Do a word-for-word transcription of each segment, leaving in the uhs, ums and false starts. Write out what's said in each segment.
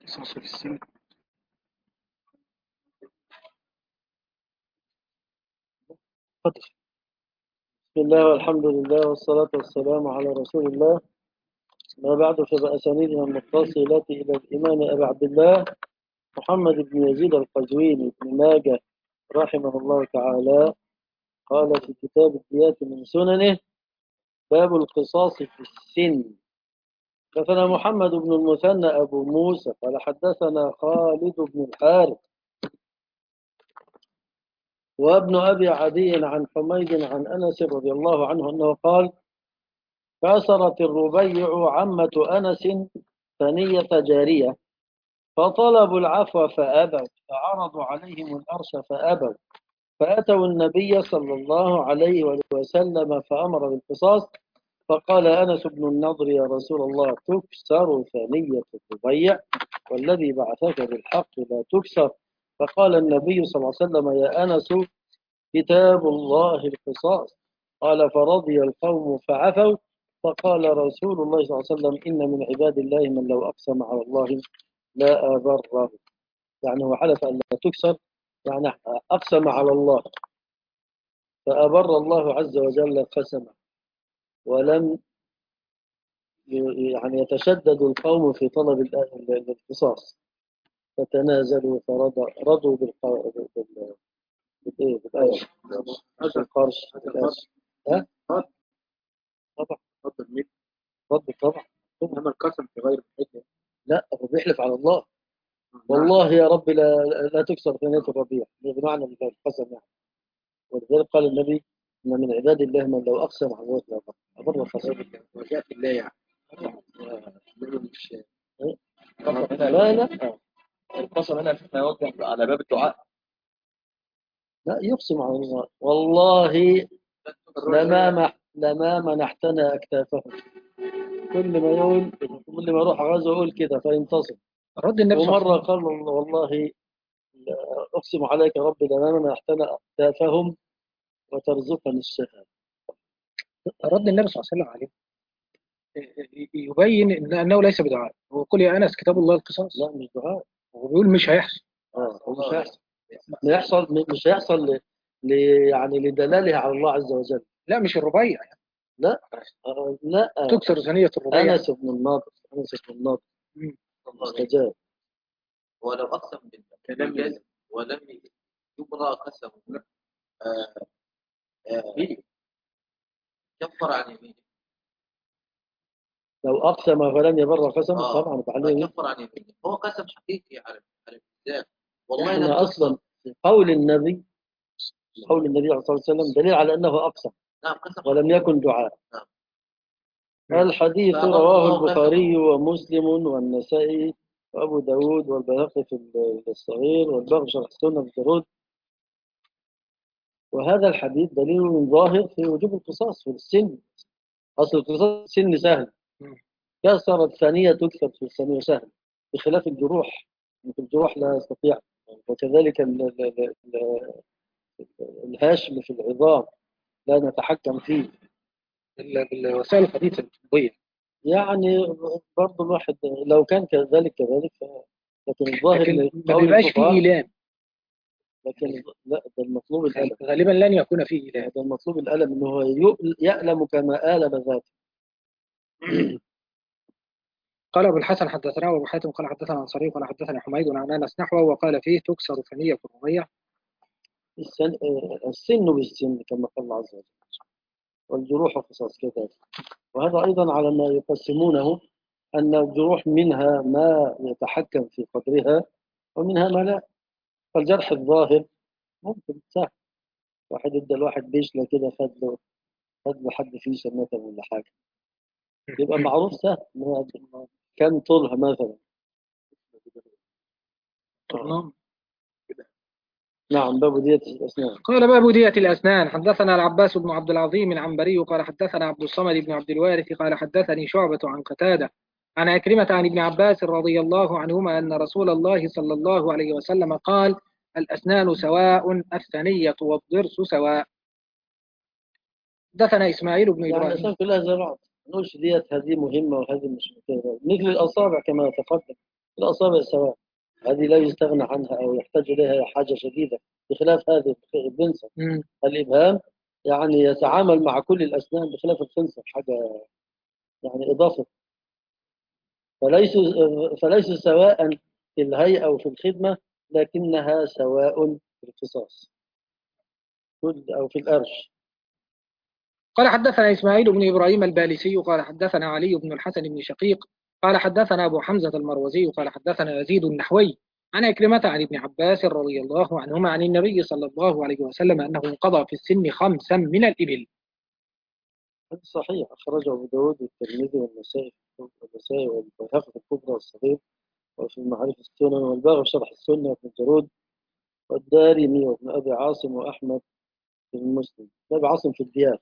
قصاص في السن. اتفضل. بسم الله والحمد لله والصلاة والسلام على رسول الله. ما بعد فبأسانيدنا المتصلة إلى الإمام أبي عبد الله محمد بن يزيد القزويني بن ماجه رحمه الله تعالى قال في كتاب الديات من سننه: باب القصاص في السن. حدثنا محمد بن المثنى أبو موسى قال حدثنا خالد بن الحارث وابن أبي عدي عن حميد عن أنس رضي الله عنه أنه قال: كسرت الربيع عمة أنس ثنية جارية فطلبوا العفو فأبوا، فعرضوا عليهم الأرش فأبوا، فأتوا النبي صلى الله عليه وسلم فأمر بالقصاص. فقال أنس بن النضر: يا رسول الله، تكسر ثنية الربيع والذي بعثك بالحق لا تكسر. فقال النبي صلى الله عليه وسلم: يا أنس، كتاب الله القصاص. قال: فرضي القوم فعفوا. فقال رسول الله صلى الله عليه وسلم: إن من عباد الله من لو أقسم على الله لا أبره. يعني هو حلف أن لا تكسر، يعني أقسم على الله فأبر الله عز وجل قسمه، ولم يعني يتشدد القوم في طلب القصاص، فتنازلوا فرضوا بالآية بالقرش ها؟ طبعا رد طبعا. انما القسم في غير الحجه. لا، هو بيحلف على الله: والله يا رب لا لا تكسر ثنية الربيع، بمعنى القسم يعني. ولذلك قال النبي: إن من عباد الله من لو أقسم على الله لا أبر القسم. وجاء في الله يعني. مش لا لا القسم هنا يوجه على باب الدعاء. لا يقسم على الله: والله لما مح لما منحتنا أكتافهم. كل ما يقول كل ما يروح غزو يقول كده فينتصر. رد النبي صلى الله عليه ومرة قال: والله أقسم عليك ربي لما منحتنا أكتافهم وترزقني الشهادة. رد النبي صلى الله عليه وسلم عليه يبين إن انه ليس بدعاء. هو قل يا انس كتاب الله القصاص. لا مش دعاء. هو بيقول مش هيحصل. اه هو مش هيحصل. يحصل مش هيحصل ل... ل... يعني لدلالها على الله عز وجل. لا مش الربيع يعني. لا آه لا آه. تكسر ثنية الربيع. أنس بن الناظر أنس بن الناظر استجاب. ولو أقسم بالكذب ولم يبرأ قسمه آه آه كفر عن يمينه. لو أقسم فلم يبر قسم آه. طبعا عليه. كفر عن يمينه. هو قسم حقيقي على على الإنسان. والله إحنا لا أصلا قول النبي قول النبي صلى الله عليه وسلم دليل على أنه أقسم. نعم قسم ولم يكن دعاء. نعم. الحديث رواه البخاري ومسلم والنسائي وأبو داود والبيهقي في الصغير والبغي شرح السنة في الجرود. وهذا الحديث دليل ظاهر في وجوب القصاص في السن. أصل القصاص السن سهل، كسر الثانية تكسر في الثانية سهل، بخلاف الجروح. في الجروح لا يستطيع. وكذلك ال- ال- ال- الهاشم في العظام لا نتحكم فيه. بالوسائل الحديثة الطبية. يعني برضه الواحد لو كان كذلك كذلك ف... لكن الظاهر لكن إن ما قول بيبقاش فيه الفقهاء. إيلام. لكن لا، ده المطلوب الألم. غالبا لن يكون فيه إيلام. ده المطلوب الألم إنه هو يؤ- يألم كما آلم ذاته. قال أبو الحسن حدثنا وأبو حاتم قال حدثنا عن صريح قال حدثنا حميد عن أنس نحوه وقال فيه تكسر ثنية الربيع. السن... السن بالسن كما قال الله عز وجل، والجروح قصاص كذلك. وهذا أيضا على ما يقسمونه، أن الجروح منها ما يتحكم في قدرها ومنها ما لا. فالجرح الظاهر ممكن سهل، واحد ادى الواحد بيشلة كده، خد له خد له حد فيه مثلا ولا حاجة، يبقى معروف سهل كم طولها مثلا. نعم. نعم. باب دية الأسنان. قال باب دية الأسنان. حدثنا العباس بن عبد العظيم العنبري قال حدثنا عبد الصمد بن عبد الوارث قال حدثني شعبة عن قتادة عن عكرمة عن ابن عباس رضي الله عنهما أن رسول الله صلى الله عليه وسلم قال الأسنان سواء الثنية والضرس سواء. حدثنا إسماعيل بن يعني إبراهيم. الأسنان كلها زي بعض، نقولش ديت هذه مهمة وهذه مش مهمة، مثل الأصابع كما تقدم. الأصابع سواء، هذه لا يستغنى عنها أو يحتاج إليها حاجة شديدة، بخلاف هذه البنسر. مم. الإبهام يعني يتعامل مع كل الأسنان، بخلاف الخنصر حاجة يعني إضافة. فليسوا فليسوا سواء في الهيئة أو في الخدمة، لكنها سواء في القصاص كل أو في الأرش. قال حدثنا إسماعيل بن إبراهيم البالسي قال حدثنا علي بن الحسن بن شقيق قال حدثنا أبو حمزة المروزي قال حدثنا يزيد النحوي عن عكرمة عن ابن عباس رضي الله عنهما عن النبي صلى الله عليه وسلم أنه قضى في السن خمسا من الإبل. هذا صحيح، أخرجه أبو داود والترمذي والنسائي والنسائي والبيهقي في الكبرى والصغير، وفي المعارف السنن، والباغي في شرح السنة وابن جرود، والدارمي وابن أبي عاصم وأحمد في المسلم. ابن أبي عاصم في الديات،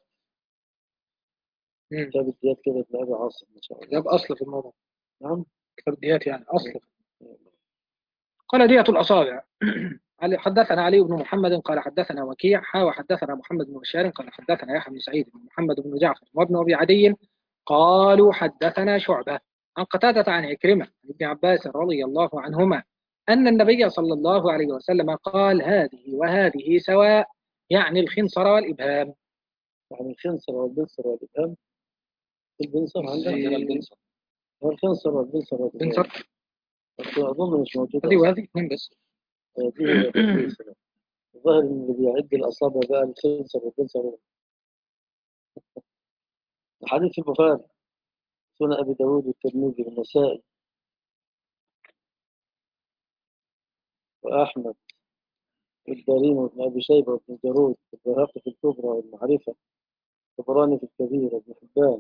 مم. كتاب الديات كده ابن أبي عاصم ما شاء الله. كتاب أصل في الموضوع، نعم. كتاب ديات يعني أصل. قال دية الأصابع. علي- حدثنا علي بن محمد قال حدثنا وكيع حا وحدثنا محمد بن بشار قال حدثنا يحيى بن سعيد بن محمد بن جعفر وابن أبي عدي قالوا حدثنا شعبة عن قتادة عن عكرمة عن ابن عباس رضي الله عنهما أن النبي صلى الله عليه وسلم قال هذه وهذه سواء، يعني الخنصر والإبهام. يعني الخنصر والبنصر والإبهام. البنصر عندنا عندنا البنصر. الخنصر والبنصر والإبهام، خنصر بس أظن مش موجودة هذه أصلا. وهذه اثنين بس. آه، دي هي البنصر. الظاهر إن اللي بيعد الأصابع بقى الخنصر والبنصر. الحديث في البخاري، سنن أبي داود والترمذي والنسائي وأحمد والدارمي وابن أبي شيبة وابن جارود والبيهقي في الكبرى والمعرفة، الطبراني في الكبير وابن حبان.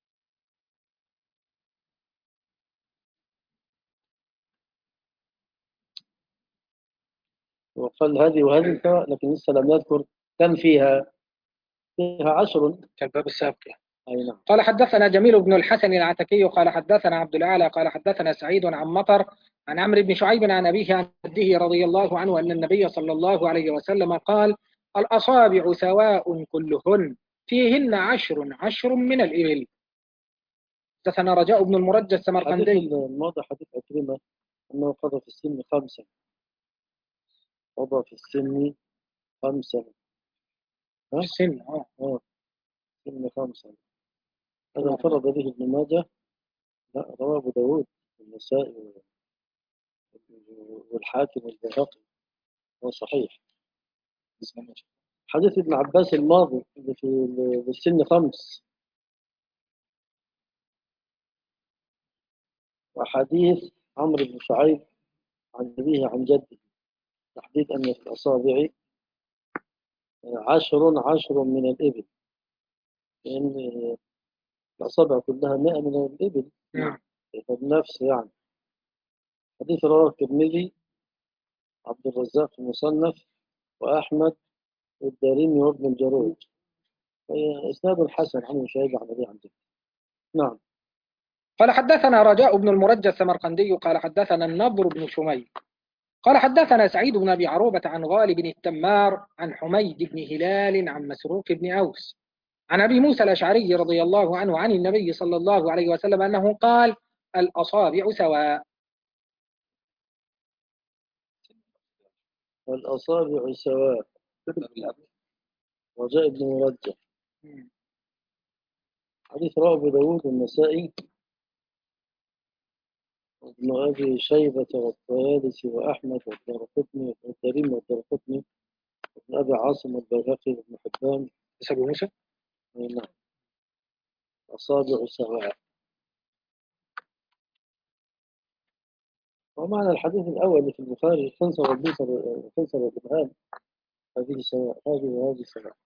وقال هذه وهذه سواء، لكن لسه لم يذكر كم فيها. فيها عشر. كالباب السابق. أي نعم. قال حدثنا جميل بن الحسن العتكي قال حدثنا عبد الأعلى قال حدثنا سعيد عن مطر عن عمرو بن شعيب عن أبيه عن جده رضي الله عنه أن النبي صلى الله عليه وسلم قال الأصابع سواء كلهن فيهن عشر عشر من الإبل. حدثنا رجاء بن المرجى حديث السمرقندي. الماضي حديث عكرمة أنه قضى في السن خمسة. قضى في السن خمسة. ها؟ السن اه آه سن خمسة. هذا انفرد به ابن ماجه. لا، رواه أبو داود والنسائي والحاكم والبيهقي، هو صحيح. حديث ابن عباس الماضي اللي في في السن خمس، وحديث عمرو بن شعيب عن أبيه عن جده تحديد أن في الأصابع عشر عشر من الإبل، لأن الأصابع كلها مئة من الإبل. نعم. النفس يعني. حديث رواه الترمذي، عبد الرزاق في المصنف، وأحمد والدارمي وابن الجارود. إسناد حسن عن شعيب عن أبيه عن جده. نعم. قال حدثنا رجاء بن المرجى السمرقندي قال حدثنا النضر بن شميل قال حدثنا سعيد بن أبي عروبة عن غالب بن التمار عن حميد بن هلال عن مسروق بن أوس عن أبي موسى الأشعري رضي الله عنه عن النبي صلى الله عليه وسلم أنه قال الأصابع سواء. الأصابع سواء. رجاء بن مرجع. حديث رواه أبو داود والنسائي وابن أبي شيبة والطيالسي وأحمد والدارقطني والدارمي والدارقطني وابن أبي عاصم والبيهقي وابن حبان. بس أبو موسى. نعم. أصابع سواء. ومعنى الحديث الأول اللي في البخاري الخنصر والبنصر الخنصر والإبهام هذه سواء، هذه وهذه سواء.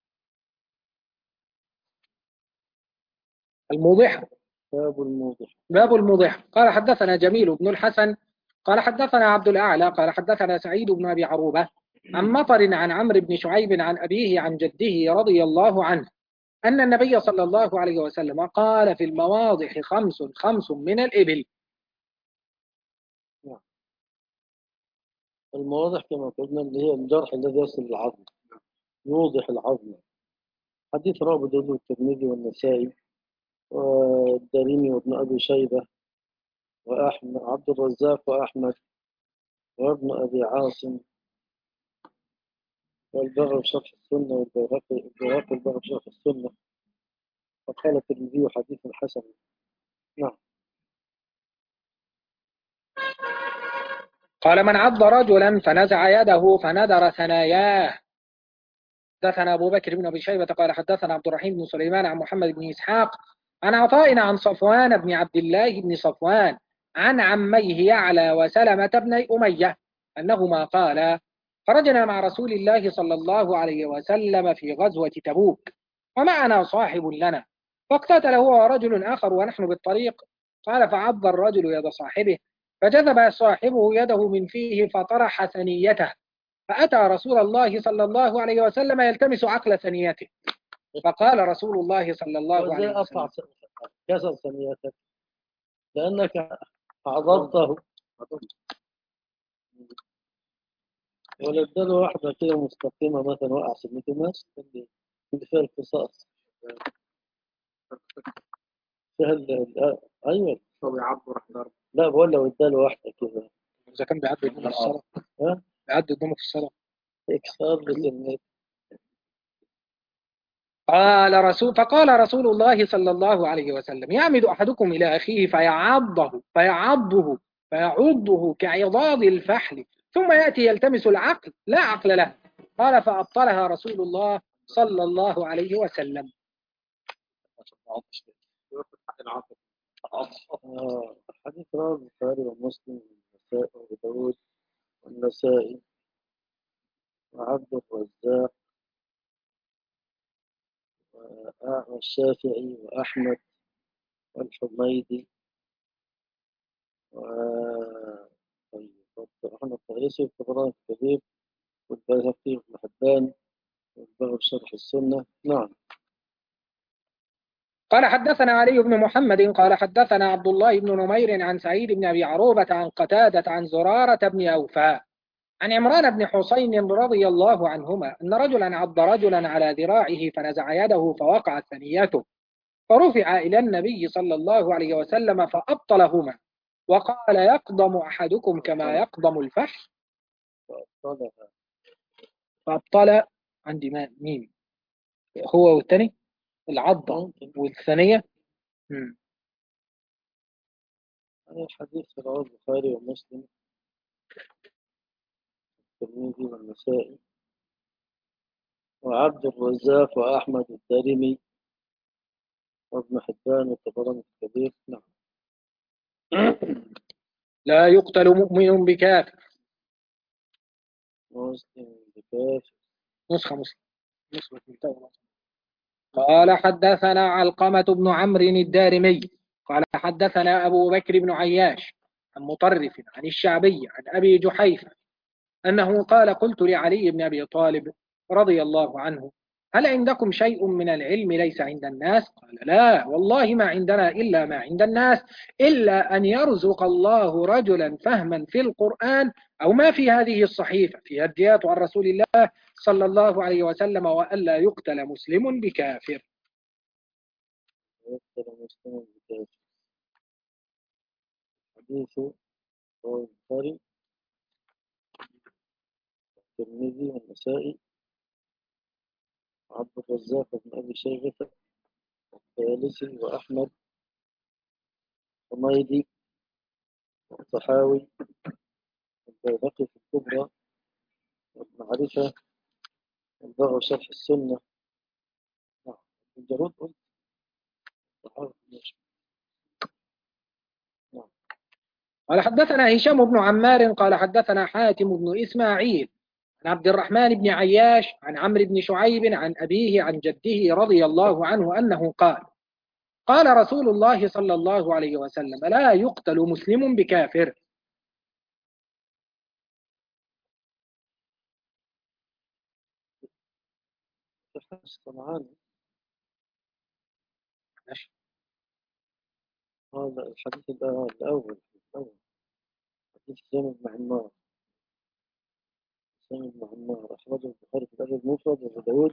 الموضحة. باب الموضح. باب الموضحة. قال حدثنا جميل بن الحسن قال حدثنا عبد الأعلى قال حدثنا سعيد بن أبي عروبة عن مطر عن عمرو بن شعيب عن أبيه عن جده رضي الله عنه أن النبي صلى الله عليه وسلم قال في المواضح خمس خمس من الإبل. نعم. المواضح كما قلنا اللي هي الجرح الذي يصل للعظم، يوضح العظم. حديث رواه أبو داود والترمذي والنسائي والدارمي وابن أبي شيبة وأحمد عبد الرزاق وأحمد وابن أبي عاصم والبغوي شرح السنة والبيهقي البيهقي البغوي شرح السنة. وقال الترمذي حديث حسن. نعم. قال من عض رجلا فنزع يده فندر ثناياه. حدثنا أبو بكر بن أبي شيبة قال حدثنا عبد الرحيم بن سليمان عن محمد بن إسحاق عن عطاء عن صفوان بن عبد الله بن صفوان عن عميه يعلى وسلمة بن أمية أنهما قالا خرجنا مع رسول الله صلى الله عليه وسلم في غزوة تبوك ومعنا صاحب لنا فاقتتل هو ورجل آخر ونحن بالطريق. قال فعض الرجل يد صاحبه فجذب صاحبه يده من فيه فطرح ثنيته فأتى رسول الله صلى الله عليه وسلم يلتمس عقل ثنيته فقال رسول الله صلى الله وزي عليه أقطع وسلم كسر ثنيتك لأنك عضضته. ولا اداله واحدة كده مستقيمة مثلا وقع سنة الناس اللي اللي فيها القصاص فيها ال- ال- أيوة. هو بيعض راح ضرب. لا بقول لو اداله واحدة كده. إذا كان بيعدي قدامه في الصلاة ها بيعدي قدامه في الصلاة. إكسار لسنة. قال رسول فقال رسول الله صلى الله عليه وسلم يعمد أحدكم إلى أخيه فيعضه فيعضه فيعضه كعضاض الفحل ثم يأتي يلتمس العقل لا عقل له. قال فأبطلها رسول الله صلى الله عليه وسلم. آه، حديث رواه البخاري ومسلم والنسائي وأبو داود والنسائي وعبد الرزاق والشافعي وأحمد والحميدي و طيب أحمد الطيسي والطبراني الكبير والبيهقي وابن حبان والبغوي شرح السنة. نعم. قال حدثنا علي بن محمد قال حدثنا عبد الله بن نمير عن سعيد بن أبي عروبة عن قتادة عن زرارة بن أوفاء عن عمران بن حسين رضي الله عنهما أن رجلا عض رجلا على ذراعه فنزع يده فوقعت ثنيته فرفع إلى النبي صلى الله عليه وسلم فأبطلهما وقال يقضم أحدكم كما يقضم الفحل. فأبطلها. فأبطل عندي ما- مين هو والثاني العضة ممكن. والثانية. مم. هذا الحديث رواه البخاري ومسلم والترمذي والنسائي وعبد الرزاق وأحمد الدارمي وابن حبان والطبراني الكبير. نعم. لا يقتل مؤمن بكافر. مسلم بكافر. نسخة مسلم نسخة مسلم. قال حدثنا علقمة بن عمرو الدارمي قال حدثنا أبو بكر بن عياش عن مطرف عن الشعبي عن أبي جحيفة أنه قال قلت لعلي بن أبي طالب رضي الله عنه هل عندكم شيء من العلم ليس عند الناس؟ قال لا والله ما عندنا إلا ما عند الناس إلا أن يرزق الله رجلا فهما في القرآن أو ما في هذه الصحيفة فيها الجهات عن رسول الله صلى الله عليه وسلم وألا يقتل مسلم بكافر. ويقتل مسلم بكافر. حديث رواه البخاري والترمذي والنسائي وعبد الرزاق بن أبي شيبة والطيالسي وأحمد حميدي والطحاوي والبيهقي في الكبرى والمعرفة والبغوي شرح السنة. نعم. الجرود قلت الطحاوي ماشي. نعم. قال حدثنا هشام بن عمار قال حدثنا حاتم بن إسماعيل عن عبد الرحمن بن عياش عن عمرو بن شعيب عن أبيه عن جده رضي الله عنه أنه قال قال رسول الله صلى الله عليه وسلم لا يقتل مسلم بكافر. الصنعاني هذا الحديث الأول الأول الأول حديث سامي بن عمار. سامي بن عمار أخرجه البخاري في الأدب المفرد وأبو داود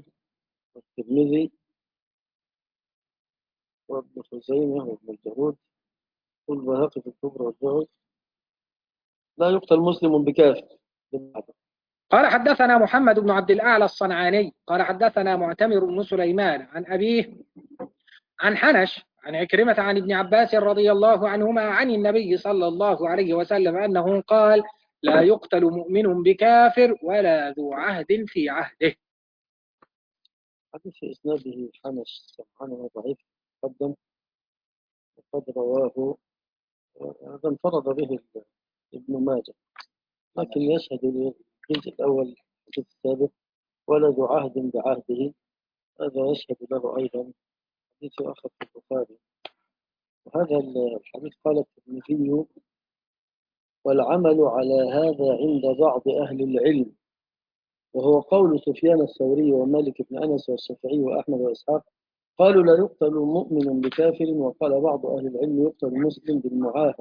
والترمذي وابن خزيمة وابن الجارود والبهقي في الكبرى والجوز لا يقتل مسلم بكافر. قال حدثنا محمد بن عبد الأعلى الصنعاني قال حدثنا معتمر بن سليمان عن أبيه عن حنش عن عكرمة عن ابن عباس رضي الله عنهما عن النبي صلى الله عليه وسلم أنه قال لا يقتل مؤمن بكافر ولا ذو عهد في عهده. حديث في إسناده حنش سبحانه ضعيف قدم وقد رواه هذا انفرد به ابن ماجه، لكن يشهد للجزء الأول الحديث السابق ولا ذو عهد بعهده، هذا يشهد له أيضا حديث آخر في البخاري. وهذا الحديث قال الترمذي والعمل على هذا عند بعض أهل العلم، وهو قول سفيان الثوري ومالك بن أنس والشافعي وأحمد وإسحاق، قالوا لا يقتل مؤمن بكافر، وقال بعض أهل العلم يقتل مسلم بالمعاهد.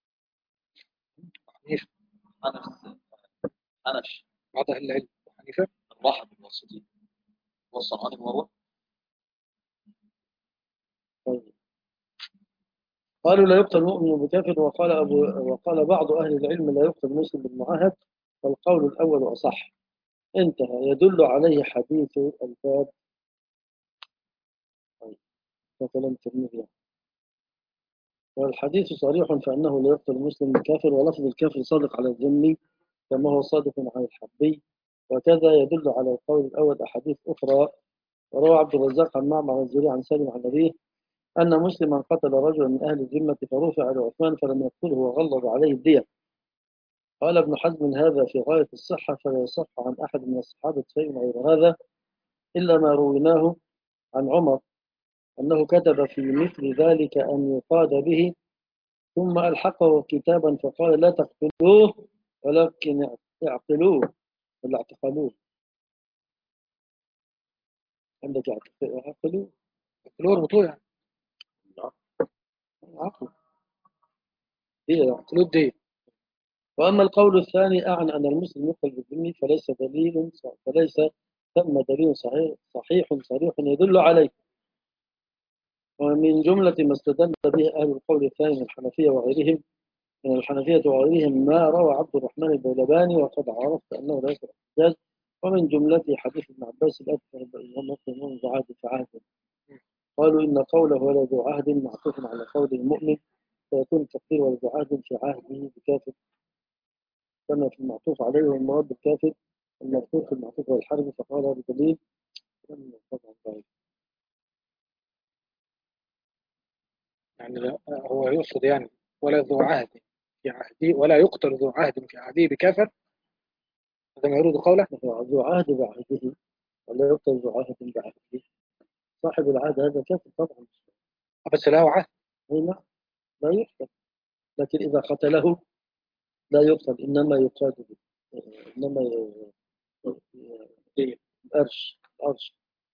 أنس أنس بعض أهل العلم حنيفة الراحة بالواسطين والصنعاني هو طيب. قالوا لا يقتل مؤمن بكافر، وقال أبو وقال بعض أهل العلم لا يقتل مسلم بالمعاهد، فالقول الأول أصح. انتهى. يدل عليه حديث الباب. طيب. كلام الترمذي. والحديث صريح فأنه لا يقتل المسلم بكافر، ولفظ الكافر صادق على الذمي كما هو صادق على الحربي، وكذا يدل على القول الأول أحاديث أخرى. وروى عبد الرزاق عن معمر الزهري عن سالم عن أبيه أن مسلما قتل رجلا من أهل الذمة فرفع لعثمان فلم يقتله وغلظ عليه الدية. قال ابن حزم هذا في غاية الصحة، فلا يصح عن أحد من الصحابة شيء غير هذا إلا ما رويناه عن عمر أنه كتب في مثل ذلك أن يقاد به، ثم ألحقه كتابا فقال لا تقتلوه ولكن اعقلوه ولا اعتقلوه. عندك اعقلوه الور بطوع يعني عقل هي. قلود دي. وأما القول الثاني أعن أن المسلم يقتل بالذمي فليس دليل فليس ثم دليل صحيح صحيح صريح يدل عليه. ومن جملة ما استدل به أهل القول الثاني من الحنفية وغيرهم من الحنفية وغيرهم ما روى عبد الرحمن البولباني وقد عرفت أنه ليس احتجاج، ومن جملته حديث ابن عباس الأكثر بأنهم مسلمون ذو عهد في عهد. قالوا إن قوله ولا ذو عهد معطوف على قول المؤمن، فيكون التقدير ولا ذو عهد في عهده بكافر كما في المعطوف عليه، والمراد بالكافر المذكور في المعطوف والحرب، فقال هذا دليل طبعا ضعيف. يعني لا هو يقصد يعني ولا ذو عهد في عهده ولا يقتل ذو عهد في عهده بكافر، هذا ما يريد قوله. ذو عهد بعهده ولا يقتل ذو عهد بعهده، صاحب العهد هذا كافر طبعا. بس له عهد. أي نعم لا يقتل، لكن إذا قتله لا يقتل، إنما يقاد به، إنما دي الأرش الأرش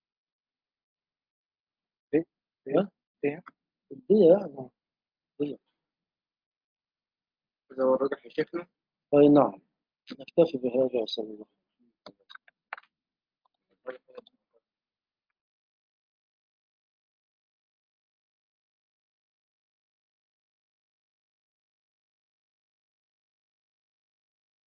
دي دي ها؟ دي. الدية يعني الدية. إذا هو الراجح يا شيخنا. أي نعم. نكتفي بهذا وصلى الله.